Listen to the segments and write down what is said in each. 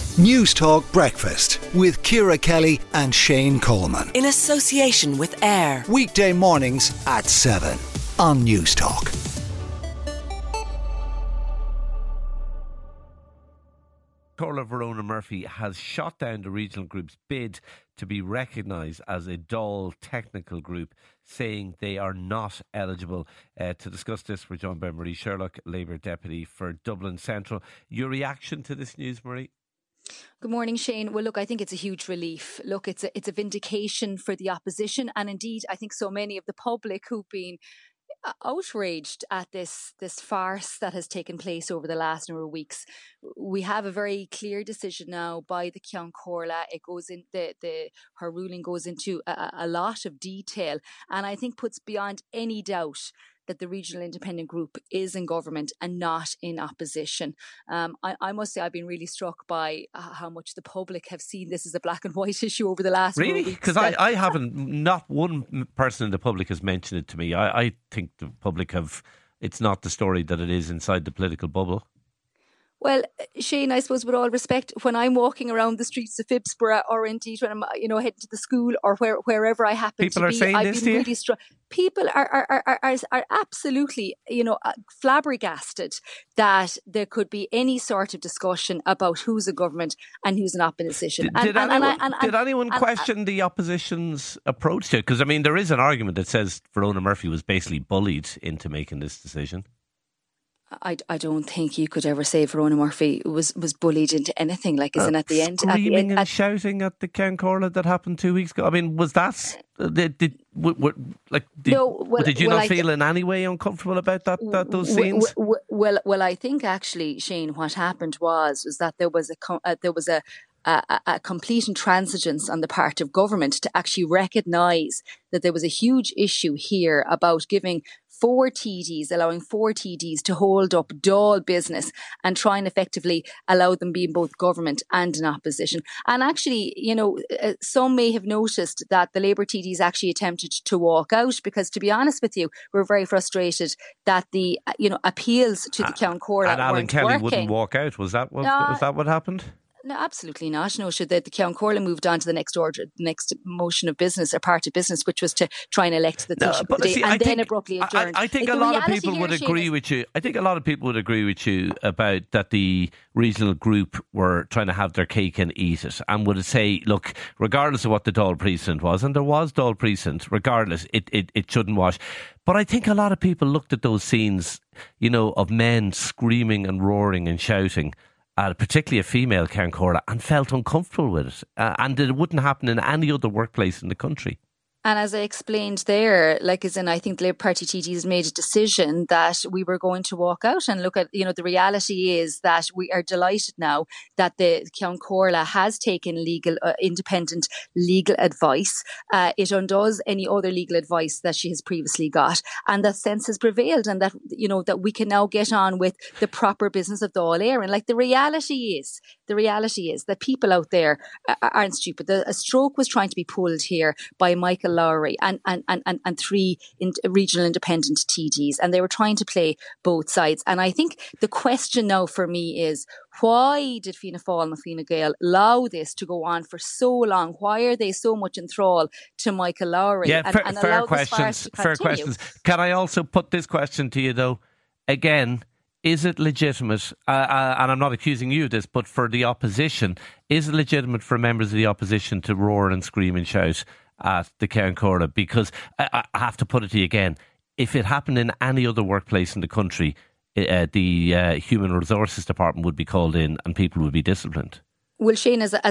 News Talk Breakfast with Ciara Kelly and Shane Coleman. In association with AIR. Weekday mornings at 7 on News Talk. Carla Verona Murphy has shot down the regional group's bid to be recognised as a Dáil technical group, saying they are not eligible. To discuss this, we're joined by Marie Sherlock, Labour Deputy for Dublin Central. Your reaction to this news, Marie? Good morning, Shane. Well, look, I think it's a huge relief. Look, it's a vindication for the opposition, and indeed, I think so many of the public who've been outraged at this farce that has taken place over the last number of weeks. We have a very clear decision now by the Ceann Comhairle. It goes in her ruling goes into a lot of detail, and I think puts beyond any doubt that the regional independent group is in government and not in opposition. I must say I've been really struck by how much the public have seen this as a black and white issue over the last really? weeks. Because I haven't, not one person in the public has mentioned it to me. I think the public it's not the story that it is inside the political bubble. Well, Shane, I suppose with all respect, when I'm walking around the streets of Phibsborough, or indeed when I'm, heading to the school or wherever I happen People to are be, saying I've this been to you? really struck. People are absolutely, flabbergasted that there could be any sort of discussion about who's in government and who's in opposition. Did anyone question the opposition's approach to it? Because, I mean, there is an argument that says Verona Murphy was basically bullied into making this decision. I don't think you could ever say Verona Murphy was bullied into anything. Like, isn't at the end, screaming and shouting at the Ceann Comhairle that happened 2 weeks ago. I mean, was that did you not feel in any way uncomfortable about those scenes? Well, I think actually, Shane, what happened was that there was a complete intransigence on the part of government to actually recognise that there was a huge issue here about allowing four TDs to hold up Dáil business and try and effectively allow them be in both government and in opposition. And actually, some may have noticed that the Labour TDs actually attempted to walk out because, to be honest with you, we're very frustrated that the appeals to the Ceann Comhairle and Alan weren't Kelly working. wouldn't walk out. Was that what happened? No, absolutely not. No, should the Ceann Comhairle moved on to the next motion of business or part of business, which was to try and elect the Taoiseach of the day, and then abruptly adjourned. I think a lot of people would agree with you. I think a lot of people would agree with you about that the regional group were trying to have their cake and eat it, and would say, look, regardless of what the Dáil precedent was, and there was Dáil precedent, regardless, it shouldn't wash. But I think a lot of people looked at those scenes, of men screaming and roaring and shouting, particularly a female Ceann Comhairle, and felt uncomfortable with it, and that it wouldn't happen in any other workplace in the country. And as I explained there, I think the Labour Party TDs made a decision that we were going to walk out and look at, the reality is that we are delighted now that the Ceann Comhairle has taken independent legal advice. It undoes any other legal advice that she has previously got, and that sense has prevailed, and that, that we can now get on with the proper business of Dáil Éireann. The reality is that people out there aren't stupid. A stroke was trying to be pulled here by Michael Lowry and three regional independent TDs, and they were trying to play both sides. And I think the question now for me is, why did Fianna Fáil and Fine Gael allow this to go on for so long? Why are they so much enthralled to Michael Lowry? Yeah, fair questions. Can I also put this question to you, though? Again, is it legitimate, and I'm not accusing you of this, but for the opposition, is it legitimate for members of the opposition to roar and scream and shout at the Ceann Comhairle? Because I have to put it to you again, if it happened in any other workplace in the country, the Human Resources Department would be called in and people would be disciplined. Well, Shane, as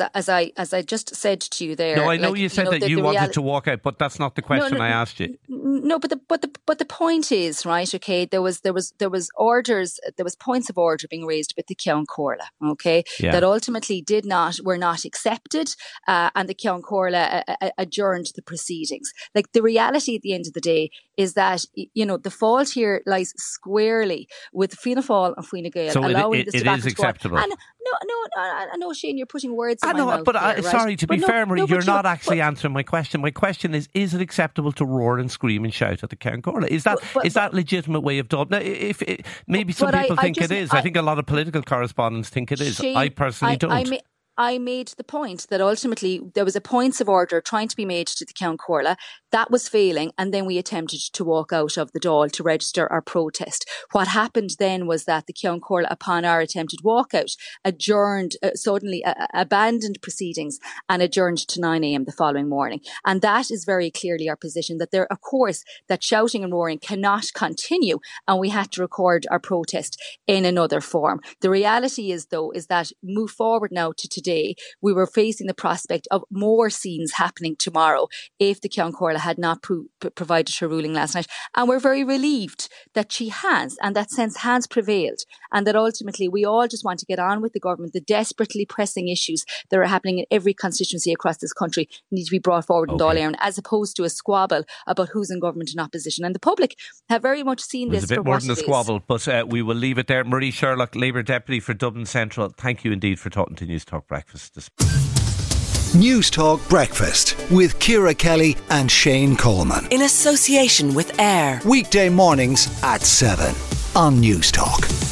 I just said to you there. No, I know you said that you wanted to walk out, but that's not the question I asked you. No, but the point is, right? Okay, there was orders, there was points of order being raised with the Ceann Comhairle, okay, that ultimately were not accepted, and the Ceann Comhairle adjourned the proceedings. The reality at the end of the day is that the fault here lies squarely with Fianna Fáil and Fine Gael so allowing it this is tobacco to go on. acceptable. And no, I know, Shane, you're putting words in my mouth. But there, right? sorry, to be fair, Marie, you're not actually answering my question. My question is it acceptable to roar and scream and shout at the Ceann Comhairle? Is that a legitimate way of doing it? Maybe some people think it is. I think a lot of political correspondents think it is. Shane, I personally don't. I made the point that ultimately there was a points of order trying to be made to the Ceann Comhairle. That was failing, and then we attempted to walk out of the Dáil to register our protest. What happened then was that the Ceann Comhairle, upon our attempted walkout, suddenly abandoned proceedings and adjourned to 9 a.m. the following morning. And that is very clearly our position, that there, of course, that shouting and roaring cannot continue, and we had to record our protest in another form. The reality is, though, is that move forward now to today, we were facing the prospect of more scenes happening tomorrow if the Ceann Comhairle had not provided her ruling last night. And we're very relieved that she has, and that sense has prevailed, and that ultimately we all just want to get on with the government. The desperately pressing issues that are happening in every constituency across this country need to be brought forward in Dáil Éireann, as opposed to a squabble about who's in government and opposition. And the public have very much seen this for what it is. It's a bit more than a squabble, but we will leave it there. Marie Sherlock, Labour Deputy for Dublin Central, thank you indeed for talking to News Talk Breakfast. News Talk Breakfast with Ciara Kelly and Shane Coleman. In association with AIR. Weekday mornings at 7 on News Talk.